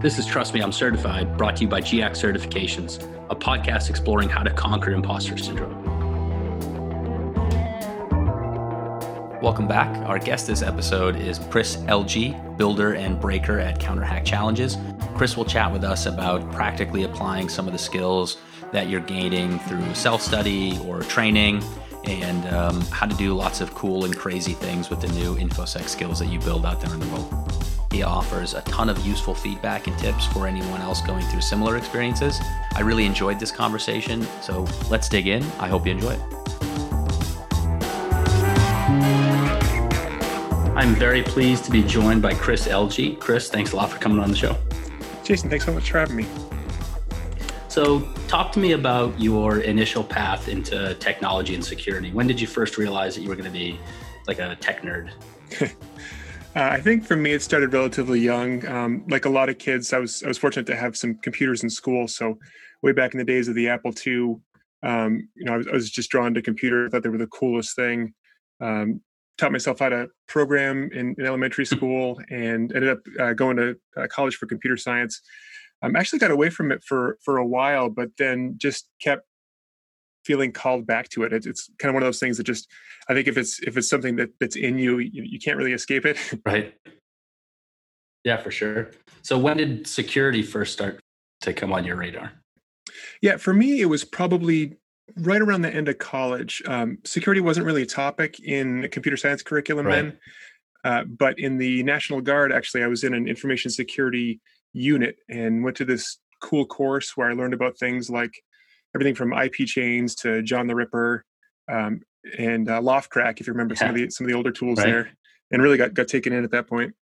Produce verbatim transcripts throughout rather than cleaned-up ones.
This is Trust Me, I'm Certified, brought to you by G X Certifications, a podcast exploring how to conquer imposter syndrome. Welcome back. Our guest this episode is Chris L G, builder and breaker at Counterhack Challenges. Chris will chat with us about practically applying some of the skills that you're gaining through self-study or training, and um, how to do lots of cool and crazy things with the new InfoSec skills that you build out there in the world. He offers a ton of useful feedback and tips for anyone else going through similar experiences. I really enjoyed this conversation, so let's dig in. I hope you enjoy it. I'm very pleased to be joined by Chris L G. Chris, thanks a lot for coming on the show. Jason, thanks so much for having me. So talk to me about your initial path into technology and security. When did you first realize that you were going to be like a tech nerd? Uh, I think for me, it started relatively young. Um, like a lot of kids, I was I was fortunate to have some computers in school. So way back in the days of the Apple two, um, you know, I was, I was just drawn to computers. I thought they were the coolest thing. Um, taught myself how to program in, in elementary school, and ended up uh, going to uh, college for computer science. Um, actually got away from it for for a while, but then just kept feeling called back to it. It's, it's kind of one of those things that just, I think if it's if it's something that, that's in you, you, you can't really escape it. Right. Yeah, for sure. So when did security first start to come on your radar? Yeah, for me, it was probably right around the end of college. Um, security wasn't really a topic in a computer science curriculum Right. then. Uh, but in the National Guard, actually, I was in an information security unit and went to this cool course where I learned about things like everything from I P chains to John the Ripper, um, and uh, Loftcrack, if you remember some of the some of the older tools Right. there, and really got, got taken in at that point.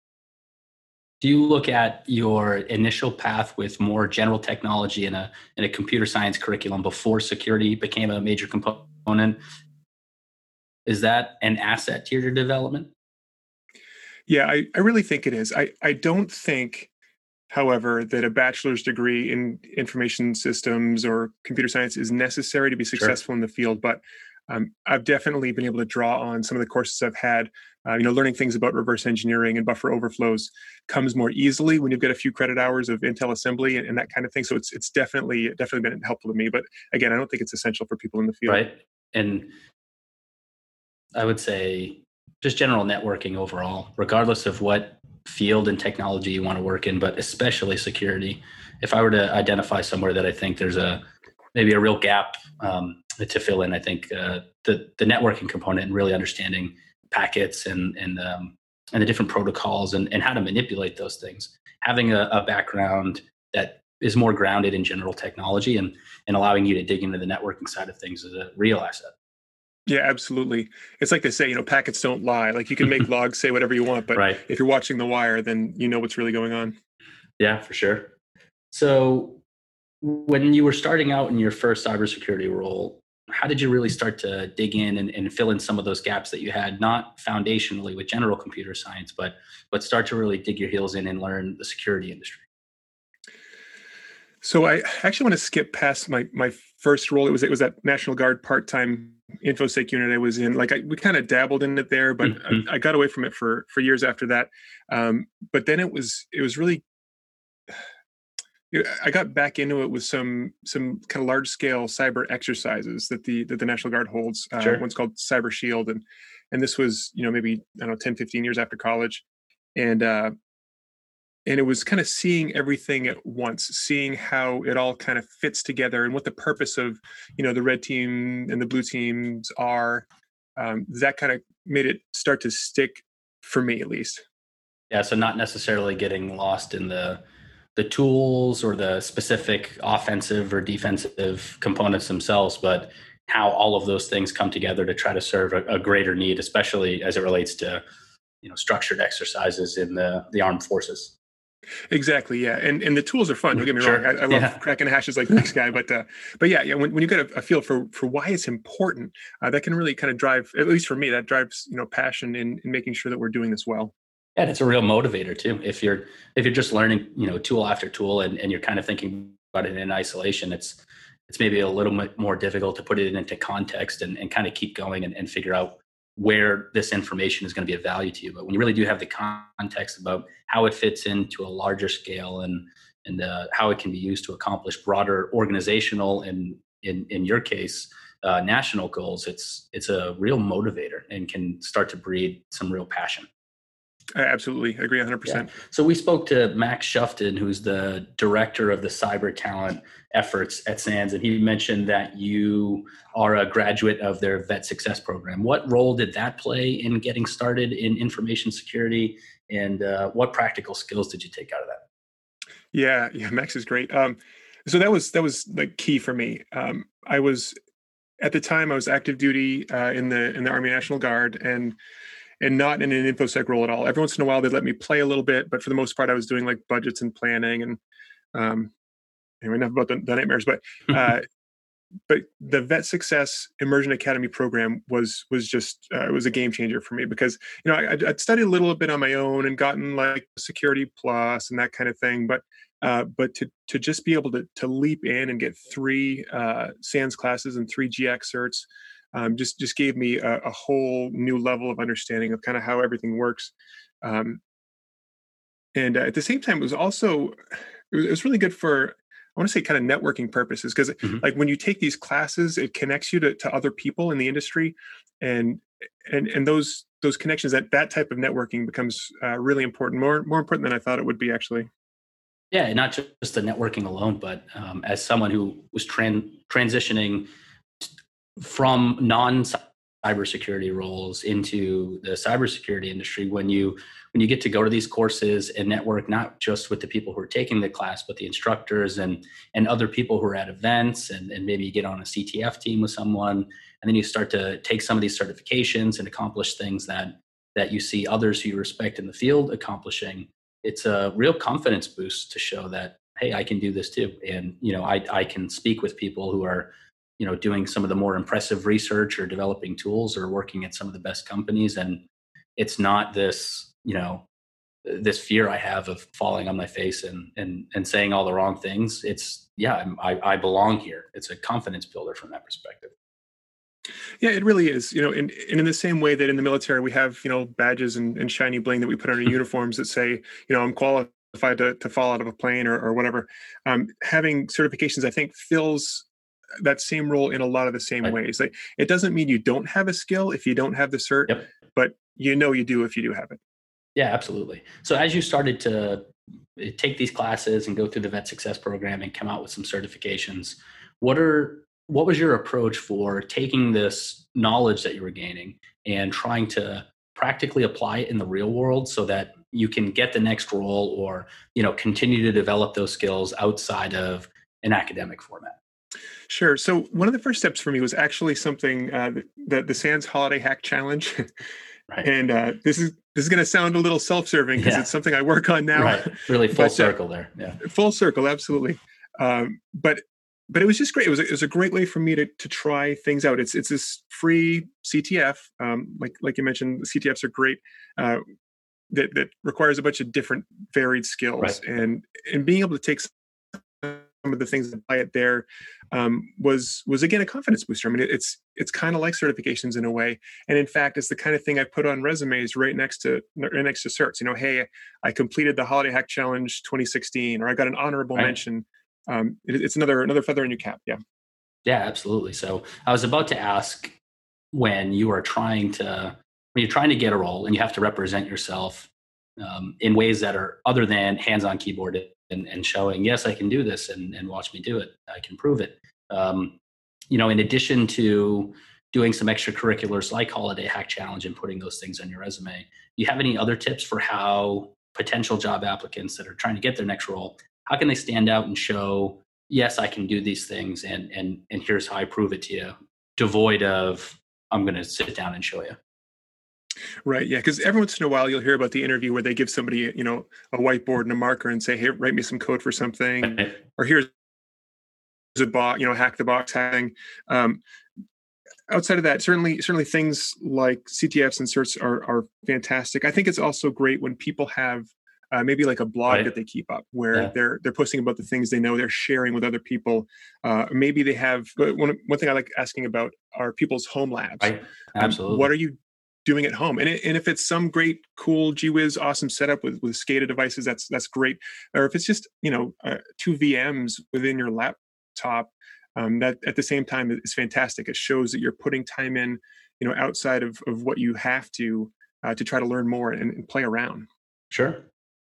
Do you look at your initial path with more general technology in a in a computer science curriculum before security became a major component? Is that an asset to your development? Yeah, I, I really think it is. I, I don't think, however, that a bachelor's degree in information systems or computer science is necessary to be successful Sure. in the field, but um, I've definitely been able to draw on some of the courses I've had. Uh, you know, learning things about reverse engineering and buffer overflows comes more easily when you've got a few credit hours of Intel assembly and, and that kind of thing. So it's it's definitely definitely been helpful to me. But again, I don't think it's essential for people in the field. Right. And I would say just general networking overall, regardless of what field and technology you want to work in, but especially security. If I were to identify somewhere that I think there's a maybe a real gap um, to fill in, I think uh, the the networking component and really understanding packets and and um, and the different protocols and, and how to manipulate those things. Having a, a background that is more grounded in general technology and and allowing you to dig into the networking side of things is a real asset. Yeah, absolutely. It's like they say, you know, packets don't lie. Like you can make logs say whatever you want, but Right. if you're watching The Wire, then you know what's really going on. Yeah, for sure. So when you were starting out in your first cybersecurity role, how did you really start to dig in and, and fill in some of those gaps that you had, not foundationally with general computer science, but but start to really dig your heels in and learn the security industry? So I actually want to skip past my my first role. It was it was that National Guard part-time InfoSec unit I was in. Like I, we kind of dabbled in it there, but Mhm. I, I got away from it for for years after that. Um, but then it was it was really I got back into it with some some kind of large scale cyber exercises that the that the National Guard holds. Uh, Sure. One's called Cyber Shield, and and this was you know maybe I don't know ten, fifteen years after college, and uh, and it was kind of seeing everything at once, seeing how it all kind of fits together and what the purpose of you know the red team and the blue teams are. Um, that kind of made it start to stick for me, at least. Yeah, so not necessarily getting lost in the the tools or the specific offensive or defensive components themselves, but how all of those things come together to try to serve a, a greater need, especially as it relates to you know structured exercises in the the armed forces. Exactly. Yeah. And and the tools are fun. Don't get me Sure. wrong. I, I love Yeah. cracking hashes like the next guy, but uh, but yeah, yeah. When, when you get a, a feel for for why it's important, uh, that can really kind of drive, at least for me, that drives you know passion in, in making sure that we're doing this well. And it's a real motivator too. If you're if you're just learning, you know, tool after tool and, and you're kind of thinking about it in isolation, it's it's maybe a little bit more difficult to put it into context and, and kind of keep going and, and figure out where this information is going to be of value to you. But when you really do have the context about how it fits into a larger scale and and uh, how it can be used to accomplish broader organizational and in in your case uh, national goals, it's it's a real motivator and can start to breed some real passion. I absolutely agree Yeah. one hundred percent. So we spoke to Max Shufton, who's the director of the cyber talent efforts at SANS, and he mentioned that you are a graduate of their Vet Success program. What role did that play in getting started in information security, and uh, what practical skills did you take out of that? Yeah, yeah, Max is great. Um, so that was that was like key for me. Um, I was at the time I was active duty uh, in the in the Army National Guard, and and not in an infosec role at all. Every once in a while they'd let me play a little bit, but for the most part I was doing like budgets and planning and um, anyway, enough about the, the nightmares. But uh, but the Vet Success Immersion Academy program was was just uh, it was a game changer for me because you know I, I'd I'd studied a little bit on my own and gotten like Security Plus and that kind of thing, but uh, but to to just be able to to leap in and get three uh, SANS classes and three G X certs um, just just gave me a, a whole new level of understanding of kind of how everything works. Um, and uh, at the same time, it was also it was, it was really good for I want to say kind of networking purposes because Mhm. like when you take these classes, it connects you to, to other people in the industry, and and and those those connections that that type of networking becomes uh, really important, more more important than I thought it would be actually. Yeah, not just the networking alone, but um, as someone who was tran- transitioning from non cybersecurity roles into the cybersecurity industry, when you when you get to go to these courses and network not just with the people who are taking the class, but the instructors and and other people who are at events, and, and maybe you get on a C T F team with someone, and then you start to take some of these certifications and accomplish things that that you see others who you respect in the field accomplishing. It's a real confidence boost to show that, hey, I can do this too, and you know I I can speak with people who are you know doing some of the more impressive research or developing tools or working at some of the best companies, and it's not this you know this fear I have of falling on my face and and and saying all the wrong things. It's yeah, I'm, I I belong here. It's a confidence builder from that perspective. Yeah, it really is. You know, and, and in the same way that in the military we have, you know, badges and, and shiny bling that we put on our uniforms that say, you know, I'm qualified to, to fall out of a plane or, or whatever. Um, having certifications, I think, fills that same role in a lot of the same Right. ways. Like, it doesn't mean you don't have a skill if you don't have the cert, Yep. but you know you do if you do have it. Yeah, absolutely. So as you started to eh, take these classes and go through the Vet Success program and come out with some certifications, what are what was your approach for taking this knowledge that you were gaining and trying to practically apply it in the real world so that you can get the next role or you know continue to develop those skills outside of an academic format? Sure. So one of the first steps for me was actually something uh, the the SANS Holiday Hack Challenge, Right. and uh, this is this is going to sound a little self-serving because Yeah. it's something I work on now, Right. Really full but uh, circle there. Yeah. full circle, absolutely. Um, but but it was just great. It was a, it was a great way for me to to try things out. It's it's this free C T F, um, like like you mentioned, the C T Fs are great. Uh, that that requires a bunch of different varied skills, Right. and and being able to take some of the things that apply it there um, was was again a confidence booster. I mean, it, it's it's kind of like certifications in a way, and in fact, it's the kind of thing I put on resumes right next to right next to certs. You know, hey, I completed the Holiday Hack Challenge twenty sixteen, or I got an honorable Right. mention. Um, it, it's another another feather in your cap. Yeah. Yeah, absolutely. So I was about to ask, when you are trying to when you're trying to get a role and you have to represent yourself um, in ways that are other than hands on keyboard and, and showing, yes, I can do this, and, and watch me do it. I can prove it. Um, you know, in addition to doing some extracurriculars like Holiday Hack Challenge and putting those things on your resume, do you have any other tips for how potential job applicants that are trying to get their next role, how can they stand out and show, yes, I can do these things, and and and here's how I prove it to you, devoid of I'm going to sit down and show you. Right. Yeah. Because every once in a while you'll hear about the interview where they give somebody, you know, a whiteboard and a marker and say, "Hey, write me some code for something," Right. or "Here's a bot, you know, hack the box hacking." Um, outside of that, certainly, certainly things like C T Fs and certs are are fantastic. I think it's also great when people have uh, maybe like a blog Right. that they keep up where Yeah. they're they're posting about the things they know, they're sharing with other people. Uh, maybe they have but one one thing I like asking about are people's home labs. Right. Um, what Absolutely. are you doing at home. And, it, and if it's some great, cool, gee whiz, awesome setup with, with SCADA devices, that's that's great. Or if it's just, you know, uh, two V Ms within your laptop, um, that at the same time is fantastic. It shows that you're putting time in, you know, outside of, of what you have to uh, to try to learn more and, and play around. Sure.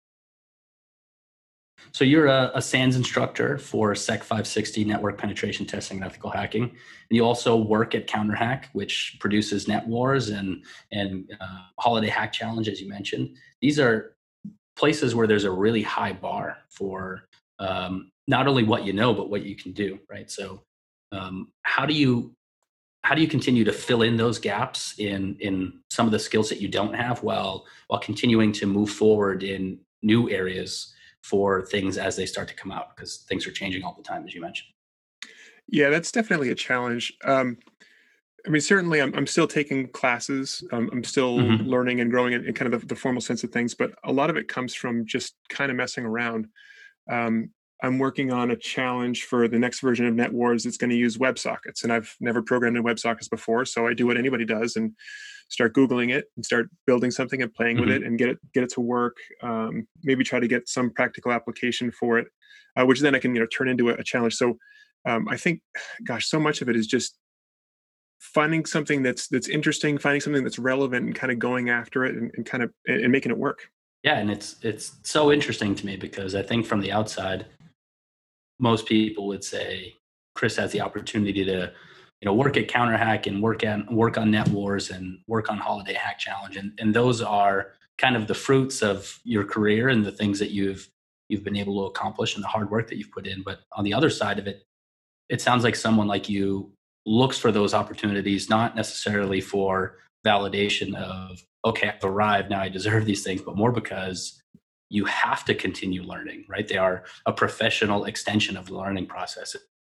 So you're a, a SANS instructor for SEC five sixty network penetration testing and ethical hacking, and you also work at CounterHack, which produces Net Wars and and uh, Holiday Hack Challenge, as you mentioned. These are places where there's a really high bar for um, not only what you know but what you can do, right? So um, how do you how do you continue to fill in those gaps in in some of the skills that you don't have while while continuing to move forward in new areas for things as they start to come out, because things are changing all the time, as you mentioned? Yeah, that's definitely a challenge. Um, I mean, certainly I'm, I'm still taking classes. Um, I'm still Mm-hmm. learning and growing in, in kind of the, the formal sense of things, but a lot of it comes from just kind of messing around. Um, I'm working on a challenge for the next version of Net Wars that's going to use WebSockets, and I've never programmed in WebSockets before, so I do what anybody does and start Googling it and start building something and playing with Mm-hmm. it and get it get it to work. Um, maybe try to get some practical application for it, uh, which then I can you know turn into a, a challenge. So um, I think, gosh, so much of it is just finding something that's that's interesting, finding something that's relevant, and kind of going after it and, and kind of and making it work. Yeah, and it's it's so interesting to me because I think from the outside, most people would say Chris has the opportunity to, you know, work at CounterHack and work at work on Net Wars and work on Holiday Hack Challenge, and and those are kind of the fruits of your career and the things that you've you've been able to accomplish and the hard work that you've put in. But on the other side of it, it sounds like someone like you looks for those opportunities not necessarily for validation of, okay, I've arrived, now I deserve these things, but more because you have to continue learning, right? They are a professional extension of the learning process.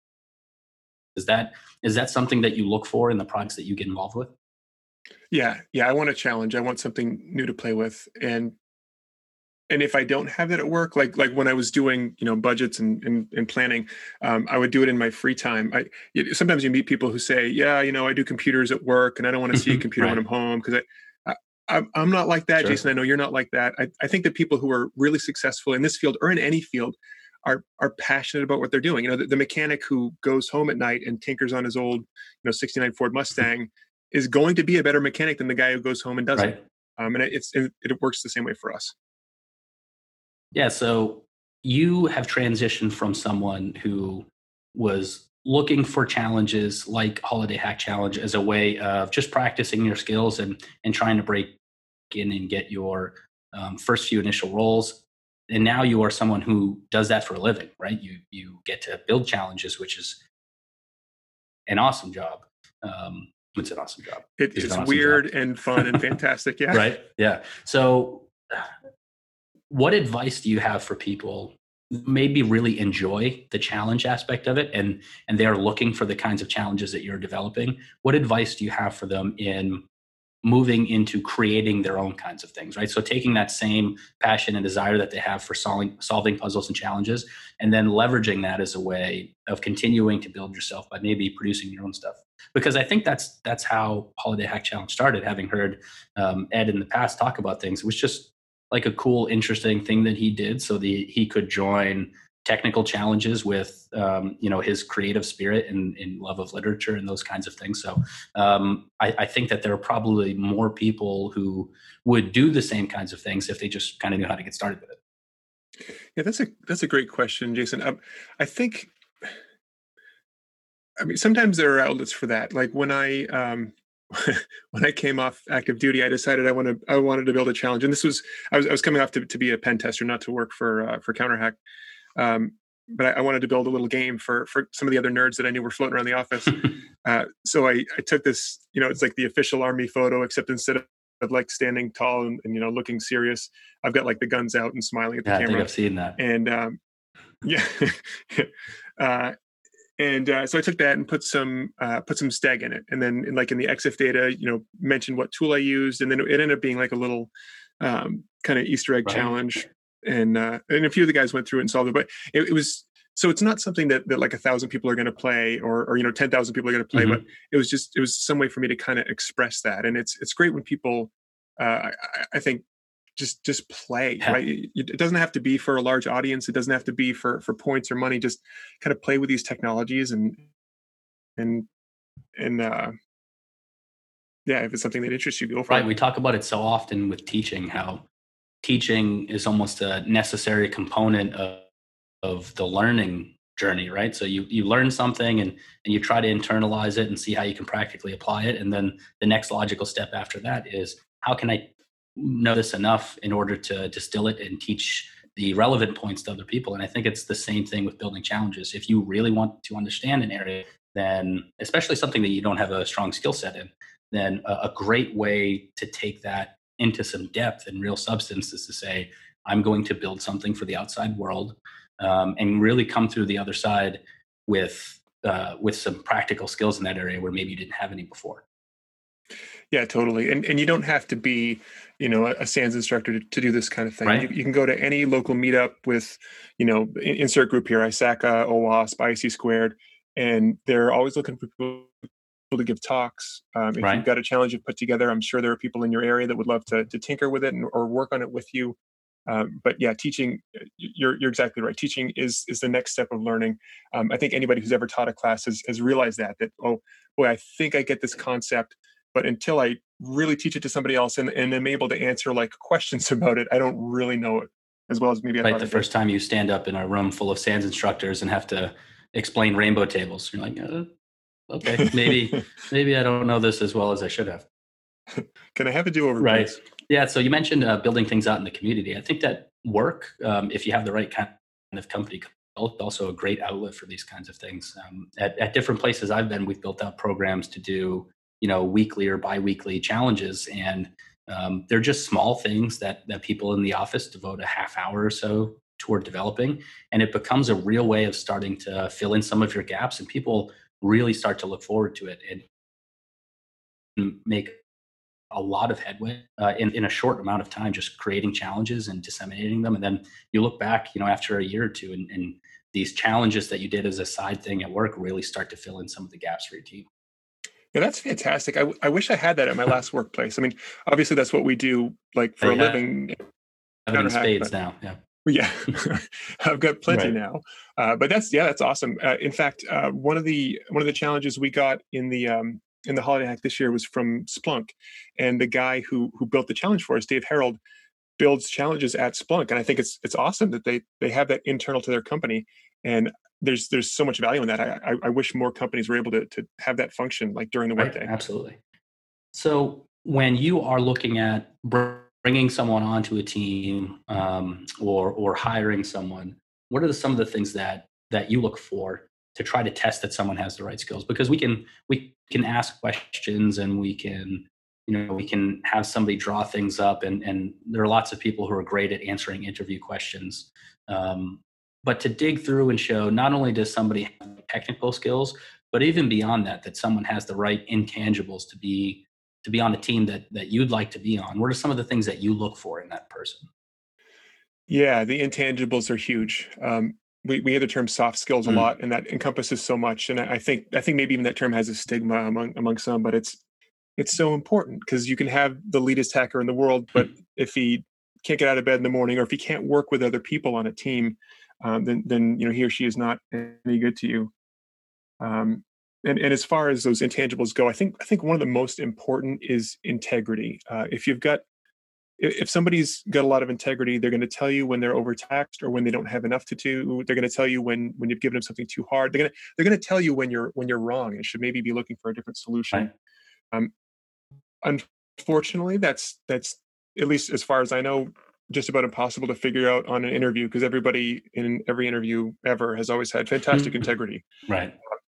Is that is that something that you look for in the projects that you get involved with? Yeah, yeah. I want a challenge. I want something new to play with, and and if I don't have that at work, like like when I was doing you know budgets and and, and planning, um, I would do it in my free time. I it, sometimes you meet people who say, yeah, you know, I do computers at work, and I don't want to see a computer when Right. I'm home because I, I I'm I'm not like that, Sure. Jason. I know you're not like that. I, I think that people who are really successful in this field or in any field are are passionate about what they're doing. You know, the, the mechanic who goes home at night and tinkers on his old, you know, sixty-nine Ford Mustang is going to be a better mechanic than the guy who goes home and doesn't. Right. Um, and it's it, it works the same way for us. Yeah. So you have transitioned from someone who was looking for challenges like Holiday Hack Challenge as a way of just practicing your skills and and trying to break in and get your um, first few initial roles. And now you are someone who does that for a living, right? You you get to build challenges, which is an awesome job. Um, it's an awesome job. It, It's an it's awesome job, weird and fun and fantastic. Yeah. right? Yeah. So, what advice do you have for people who maybe really enjoy the challenge aspect of it, and and they're looking for the kinds of challenges that you're developing? What advice do you have for them in moving into creating their own kinds of things, right? So taking that same passion and desire that they have for solving solving puzzles and challenges, and then leveraging that as a way of continuing to build yourself by maybe producing your own stuff. Because I think that's that's how Holiday Hack Challenge started. Having heard um, Ed in the past talk about things, it was just like a cool, interesting thing that he did, so the he could join technical challenges with um, you know his creative spirit and, and love of literature and those kinds of things. So um, I, I think that there are probably more people who would do the same kinds of things if they just kind of knew how to get started with it. Yeah, that's a that's a great question, Jason. Um, I think, I mean, sometimes there are outlets for that. Like when I um, when I came off active duty, I decided I wanted I wanted to build a challenge, and this was I was I was coming off to, to be a pen tester, not to work for uh, for CounterHack. Um, but I, I wanted to build a little game for for some of the other nerds that I knew were floating around the office. Uh, so I, I took this, you know, it's like the official army photo, except instead of, of like standing tall and, and, you know, looking serious, I've got like the guns out and smiling at the Yeah, I think camera. I've seen that. And um, yeah. uh, and uh, so I took that and put some uh, put some steg in it, and then in, like in the E X I F data, you know, mentioned what tool I used, and then it ended up being like a little um, kind of Easter egg Right. challenge, and uh, and a few of the guys went through it and solved it, but it, it was so it's not something that, that like a thousand people are going to play, or, or, you know, ten thousand people are going to play, but Hmm. it was just, it was some way for me to kind of express that. And it's, it's great when people, uh, I, I I think just, just play, Yeah. right? It, it doesn't have to be for a large audience. It doesn't have to be for, for points or money. Just kind of play with these technologies, and, and, and, uh, yeah, if it's something that interests you, go for Right. it. We talk about it so often with teaching, how teaching is almost a necessary component of, of the learning journey, right? So you you learn something, and and you try to internalize it and see how you can practically apply it. And then the next logical step after that is, how can I know this enough in order to distill it and teach the relevant points to other people? And I think it's the same thing with building challenges. If you really want to understand an area, then especially something that you don't have a strong skill set in, then a, a great way to take that into some depth and real substance is to say, I'm going to build something for the outside world, um, and really come through the other side with uh, with some practical skills in that area where maybe you didn't have any before. Yeah, totally. And and you don't have to be, you know, a, a SANS instructor to, to do this kind of thing. You, Right. you can go to any local meetup with, you know, in- insert group here, ISACA, OWASP, I C squared, and they're always looking for people to give talks. Um, if you've Right. got a challenge you've put together, I'm sure there are people in your area that would love to, to tinker with it, and, or work on it with you. Um, but yeah, teaching, uh, you're, you're exactly right. Teaching is, is the next step of learning. Um, I think anybody who's ever taught a class has, has realized that, that, oh boy, I think I get this concept, but until I really teach it to somebody else, and, and am able to answer like questions about it, I don't really know it as well as maybe I Right. thought The I did. first time you stand up in a room full of SANS instructors and have to explain rainbow tables, you're like, uh, okay, maybe maybe I don't know this as well as I should have. Can I have a do-over, Right. please? Yeah. So you mentioned uh, building things out in the community. I think that work, um, if you have the right kind of company, also a great outlet for these kinds of things. Um, at, at different places I've been, we've built out programs to do, you know, weekly or biweekly challenges, and um, they're just small things that that people in the office devote a half hour or so toward developing, and it becomes a real way of starting to fill in some of your gaps, and people really start to look forward to it and make a lot of headway uh, in, in a short amount of time, just creating challenges and disseminating them. And then you look back, you know, after a year or two, and, and these challenges that you did as a side thing at work really start to fill in some of the gaps for your team. Yeah, that's fantastic. I, w- I wish I had that at my last workplace. I mean, obviously that's what we do like for a They have living, it in counter hack, spades but now. Yeah. yeah, I've got plenty Right. now. Uh, but that's, yeah, that's awesome. Uh, in fact, uh, one of the one of the challenges we got in the um, in the holiday hack this year was from Splunk, and the guy who who built the challenge for us, Dave Harold, builds challenges at Splunk, and I think it's it's awesome that they they have that internal to their company, and there's there's so much value in that. I I, I wish more companies were able to to have that function like during the Right. workday. Absolutely. So when you are looking at br- bringing someone onto a team, um, or or hiring someone, what are the, some of the things that that you look for to try to test that someone has the right skills? Because we can we can ask questions, and we can, you know, we can have somebody draw things up, and and there are lots of people who are great at answering interview questions. Um, but to dig through and show, not only does somebody have technical skills, but even beyond that, that someone has the right intangibles to be to be on a team that that you'd like to be on. What are some of the things that you look for in that person? Yeah, the intangibles are huge. Um, we we hear the term soft skills a Mm, lot, and that encompasses so much. And I I think I think maybe even that term has a stigma among among some, but it's it's so important because you can have the leadest hacker in the world, but if he can't get out of bed in the morning, or if he can't work with other people on a team, um, then then you know he or she is not any good to you. Um, and, and as far as those intangibles go, I think I think one of the most important is integrity. Uh, if you've got if somebody's got a lot of integrity, they're going to tell you when they're overtaxed or when they don't have enough to do. They're going to tell you when when you've given them something too hard. They're going to they're going to tell you when you're when you're wrong and should maybe be looking for a different solution. right. Um, Unfortunately, that's that's at least as far as I know, just about impossible to figure out on an interview because everybody in every interview ever has always had fantastic Mm, integrity. right.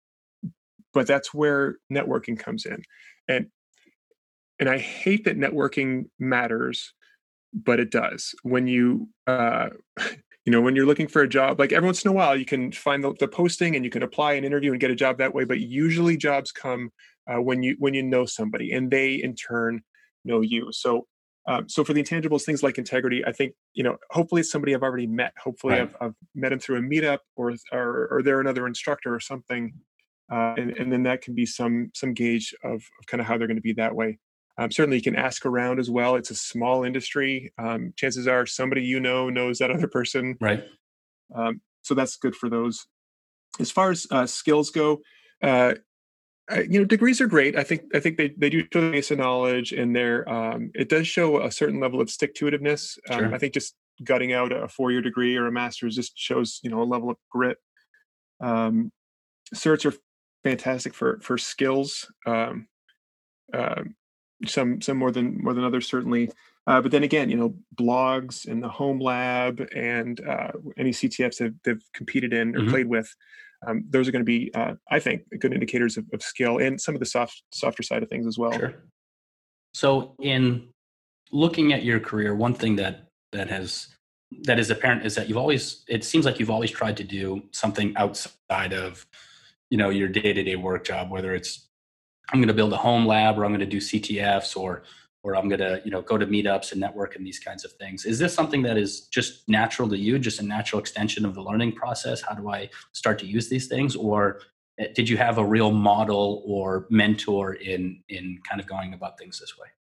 But that's where networking comes in, and and I hate that networking matters, but it does when you uh you know when you're looking for a job. Like every once in a while you can find the, the posting and you can apply an interview and get a job that way, but usually jobs come uh, when you when you know somebody and they in turn know you. So Um, so for the intangibles, things like integrity, I think, you know, hopefully it's somebody I've already met. Hopefully Right. I've, I've met them through a meetup, or or, or they're another instructor or something, uh, and, and then that can be some some gauge of, of kind of how they're going to be that way. Um, certainly, you can ask around as well. It's a small industry. Um, chances are somebody you know knows that other person, Right. um, so that's good for those. As far as uh, skills go, uh, I, you know, degrees are great. I think I think they, they do show the base of knowledge, and they're um, it does show a certain level of stick to itiveness. Um, I Sure. think just gutting out a four year degree or a master's just shows, you know, a level of grit. Um, certs are fantastic for for skills. Um, um, some some more than more than others, certainly. Uh, but then again, you know, blogs and the home lab and uh, any C T Fs that they've competed in or Hmm. played with, um, those are going to be, uh, I think, good indicators of, of skill, and some of the soft softer side of things as well. Sure. So in looking at your career, one thing that that has that is apparent is that you've always it seems like you've always tried to do something outside of, you know, your day-to-day work job, whether it's I'm going to build a home lab, or I'm going to do C T Fs, or or I'm going to, you know, go to meetups and network and these kinds of things. Is this something that is just natural to you, just a natural extension of the learning process? How do I start to use these things? Or eh, did you have a real model or mentor in in kind of going about things this way?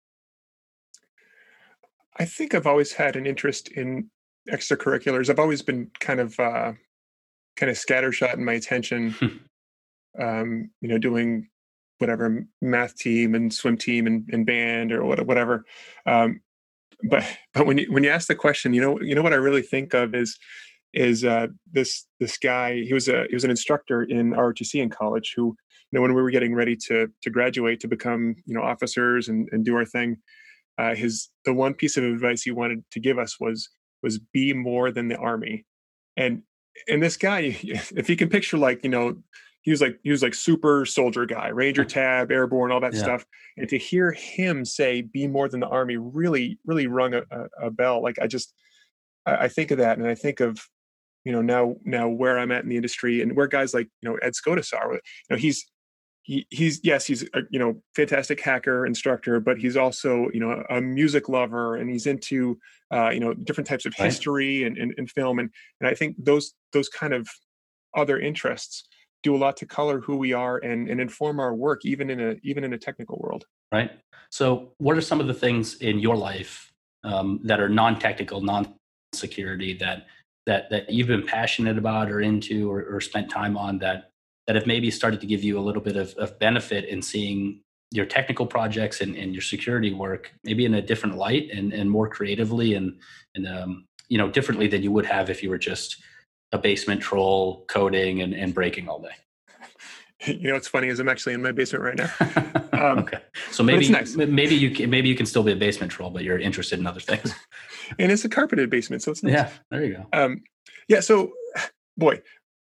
I think I've always had an interest in extracurriculars. I've always been kind of uh, kind of scattershot in my attention. Um, you know, doing whatever math team and swim team and, and band or what- whatever. Um, but but when you when you ask the question, you know you know what I really think of is is uh, this this guy. He was a he was an instructor in R O T C in college. Who, you know, when we were getting ready to to graduate to become, you know, officers and, and do our thing, uh, his the one piece of advice he wanted to give us was was be more than the army. And and this guy, if you can picture, like, you know, he was like he was like super soldier guy, Ranger tab, airborne, all that Yeah. stuff. And to hear him say be more than the army really really rung a, a, a bell. Like, I just I, I think of that, and I think of, you know, now now where I'm at in the industry, and where guys like, you know, Ed Scotus are. You know, he's he he's yes, he's a, you know, fantastic hacker instructor, but he's also, you know, a music lover, and he's into uh, you know, different types of Right. history and, and, and film, and and I think those those kind of other interests do a lot to color who we are, and and inform our work, even in a even in a technical world. Right. So, what are some of the things in your life um, that are non-technical, non-security that that that you've been passionate about or into, or, or spent time on that that have maybe started to give you a little bit of, of benefit in seeing your technical projects and, and your security work maybe in a different light, and, and more creatively, and and um, you know, differently than you would have if you were just a basement troll coding and, and breaking all day. You know, what's funny is I'm actually in my basement right now, um, Okay. So but it's maybe nice, maybe you can, maybe you can still be a basement troll, but you're interested in other things. and it's a carpeted basement, so it's nice. Yeah, there you go. Um, yeah, so boy,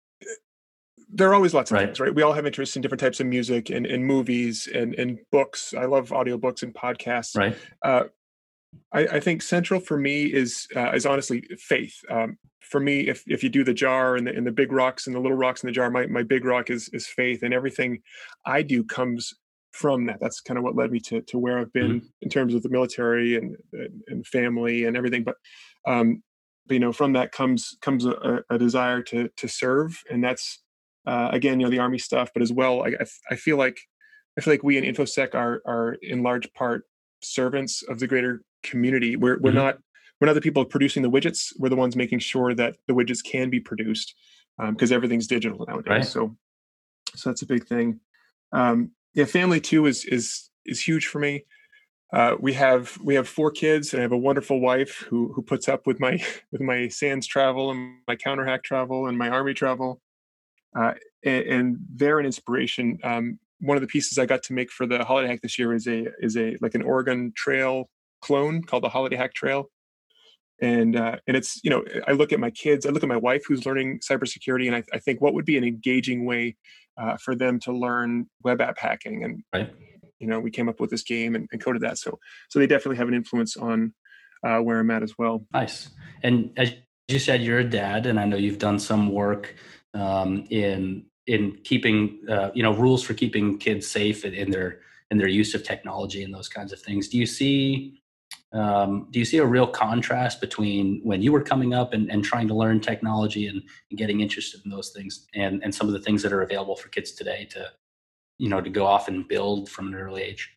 there are always lots of Right, things, right? We all have interests in different types of music and, and movies and, and books. I love audiobooks and podcasts. right, Uh, I, I think central for me is uh, is honestly faith. Um, for me, if if you do the jar and the, and the big rocks and the little rocks in the jar, my, my big rock is is faith, and everything I do comes from that. That's kind of what led me to to where I've been mhm, in terms of the military and and, and family and everything. But um, but you know, from that comes comes a, a desire to to serve, and that's uh, again, you know, the army stuff, but as well, I I I feel like I feel like we in infosec are are in large part servants of the greater community. We're we're mhm, not we're not the people producing the widgets. We're the ones making sure that the widgets can be produced, because everything's digital nowadays. right, So so that's a big thing. Um, yeah, family too is is is huge for me. Uh, we have we have four kids, and I have a wonderful wife who who puts up with my with my SANS travel and my counter hack travel and my army travel, uh, and, and they're an inspiration. Um, one of the pieces I got to make for the holiday hack this year is a is a like an Oregon Trail clone called the Holiday Hack Trail, and uh, and it's, you know, I look at my kids, I look at my wife who's learning cybersecurity, and I, I think what would be an engaging way uh, for them to learn web app hacking, and right. you know, we came up with this game and, and coded that, so so they definitely have an influence on uh, where I'm at as well. Nice. And as you said, you're a dad, and I know you've done some work um, in in keeping uh, you know, rules for keeping kids safe in, in their in their use of technology and those kinds of things. Do you see Um, do you see a real contrast between when you were coming up and, and trying to learn technology and, and getting interested in those things and, and some of the things that are available for kids today to, you know, to go off and build from an early age?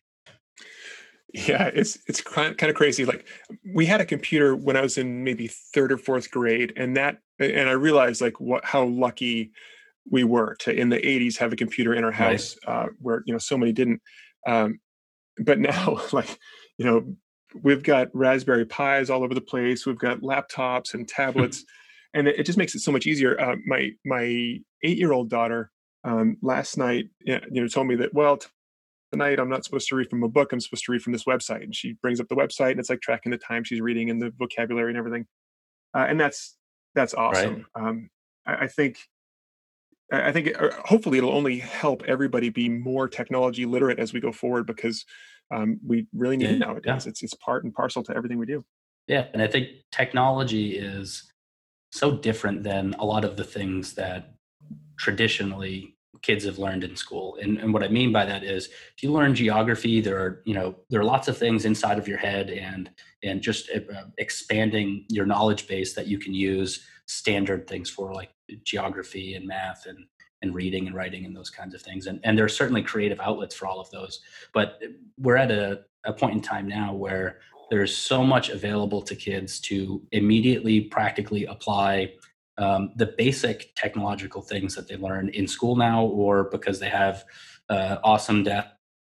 Yeah, it's it's kind of crazy. Like we had a computer when I was in maybe third or fourth grade, and that and I realized like what how lucky we were to in the eighties have a computer in our Right. house uh, where you know so many didn't. Um, but now, like you know, we've got Raspberry Pis all over the place. We've got laptops and tablets, and it, it just makes it so much easier. Uh, my my eight year old daughter um, last night, you know, told me that well tonight I'm not supposed to read from a book. I'm supposed to read from this website. And she brings up the website and it's like tracking the time she's reading and the vocabulary and everything. Uh, and that's, that's Right. awesome. Um, I, I think, I think uh, hopefully it'll only help everybody be more technology literate as we go forward because um, we really need it Yeah. nowadays. Yeah. It's, it's part and parcel to everything we do. Yeah. And I think technology is so different than a lot of the things that traditionally kids have learned in school. And, and what I mean by that is if you learn geography, there are, you know, there are lots of things inside of your head and, and just uh, expanding your knowledge base that you can use standard things for like geography and math and, and reading and writing and those kinds of things. And, and there are certainly creative outlets for all of those, but we're at a, a point in time now where there's so much available to kids to immediately practically apply um, the basic technological things that they learn in school now, or because they have uh, awesome dads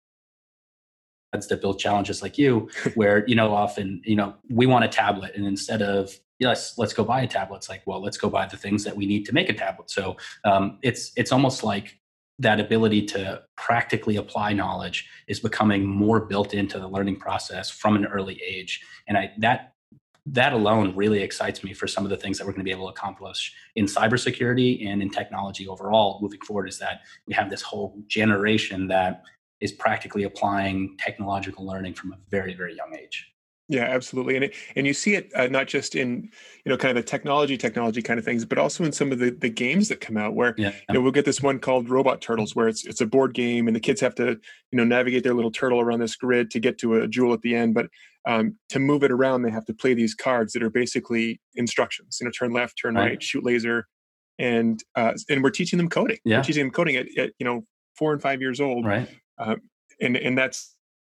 that build challenges like you, where, you know, often, you know, we want a tablet. And instead of, yes, let's go buy a tablet, it's like, well, let's go buy the things that we need to make a tablet. So um, it's, it's almost like that ability to practically apply knowledge is becoming more built into the learning process from an early age. And I, that, that alone really excites me for some of the things that we're going to be able to accomplish in cybersecurity and in technology overall moving forward, is that we have this whole generation that is practically applying technological learning from a very, very young age. Yeah, absolutely, and it, and you see it uh, not just in you know kind of the technology technology kind of things, but also in some of the the games that come out where Yeah. you know we'll get this one called Robot Turtles where it's it's a board game and the kids have to you know navigate their little turtle around this grid to get to a jewel at the end, but um, to move it around they have to play these cards that are basically instructions. You know, turn left, turn Right. right, shoot laser, and uh, and we're teaching them coding. We're Yeah. teaching them coding at, at you know four and five years old, Right. uh, and and that's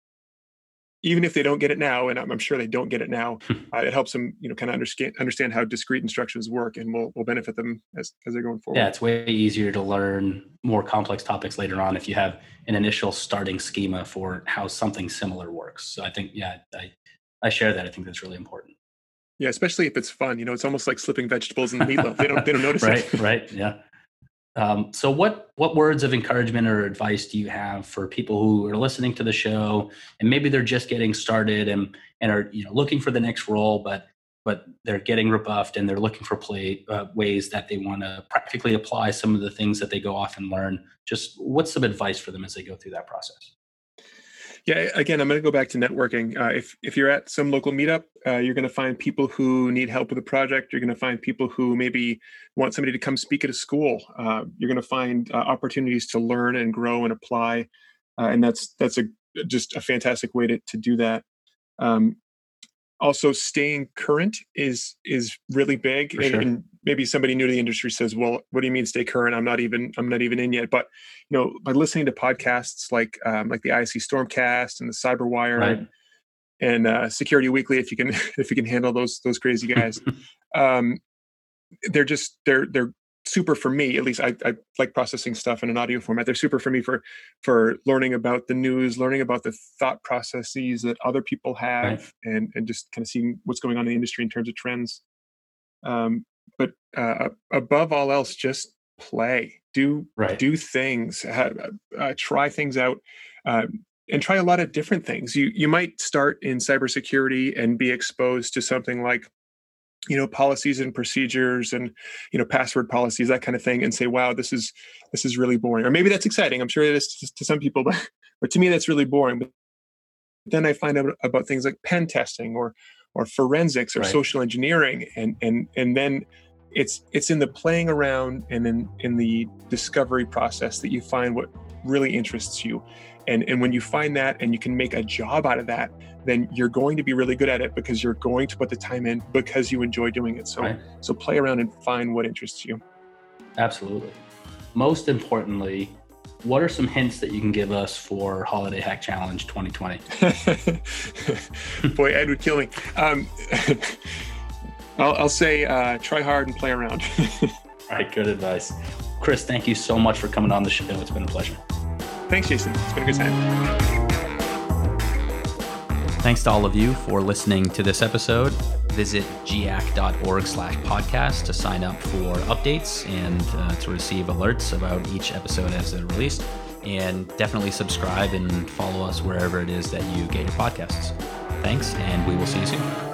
even if they don't get it now, and I'm, I'm sure they don't get it now, uh, it helps them, you know, kind of understand understand how discrete instructions work, and will will benefit them as as they're going Yeah, forward. it's way easier to learn more complex topics later on if you have an initial starting schema for how something similar works. So I think, yeah, I, I share that. I think that's really important. Yeah, especially if it's fun. You know, it's almost like slipping vegetables in the meatloaf. They don't they don't notice it. Right, right, yeah. Um, so what what words of encouragement or advice do you have for people who are listening to the show and maybe they're just getting started and and are, you know, looking for the next role, but but they're getting rebuffed and they're looking for play uh, ways that they want to practically apply some of the things that they go off and learn. Just what's some advice for them as they go through that process? Yeah, again, I'm going to go back to networking. Uh, if if you're at some local meetup, uh, you're going to find people who need help with a project. You're going to find people who maybe want somebody to come speak at a school. Uh, you're going to find uh, opportunities to learn and grow and apply, uh, and that's that's a just a fantastic way to to do that. Um, Also, staying current is is really big, For and, sure. and maybe somebody new to the industry says, well, what do you mean stay current? I'm not even i'm not even in yet. But you know by listening to podcasts like um, like the I C Stormcast and the Cyberwire Right. and uh, Security Weekly, if you can if you can handle those those crazy guys, um, they're just they're they're super for me. At least I, I like processing stuff in an audio format. They're super for me for for learning about the news, learning about the thought processes that other people Right. have, and and just kind of seeing what's going on in the industry in terms of trends. Um, but uh, above all else, just play, do Right. do things, ha- uh, try things out. Um, and try a lot of different things. You you might start in cybersecurity and be exposed to something like you know policies and procedures and you know password policies, that kind of thing, and say wow, this is this is really boring. Or maybe that's exciting, I'm sure it is to, to some people, but but to me that's really boring. But then I find out about things like pen testing or or forensics or Right. social engineering, and and and then it's it's in the playing around and in in the discovery process that you find what really interests you. And, and when you find that and you can make a job out of that, then you're going to be really good at it because you're going to put the time in because you enjoy doing it. So, right. so play around and find what interests you. Absolutely. Most importantly, what are some hints that you can give us for Holiday Hack Challenge twenty twenty? Boy, Ed would kill me. Um, I'll, I'll say uh, try hard and play around. All right, good advice. Chris, thank you so much for coming on the show. It's been a pleasure. Thanks, Jason. It's been a good time. Thanks to all of you for listening to this episode. Visit giac.org slash podcast to sign up for updates and uh, to receive alerts about each episode as they're released. And definitely subscribe and follow us wherever it is that you get your podcasts. Thanks, and we will see you soon.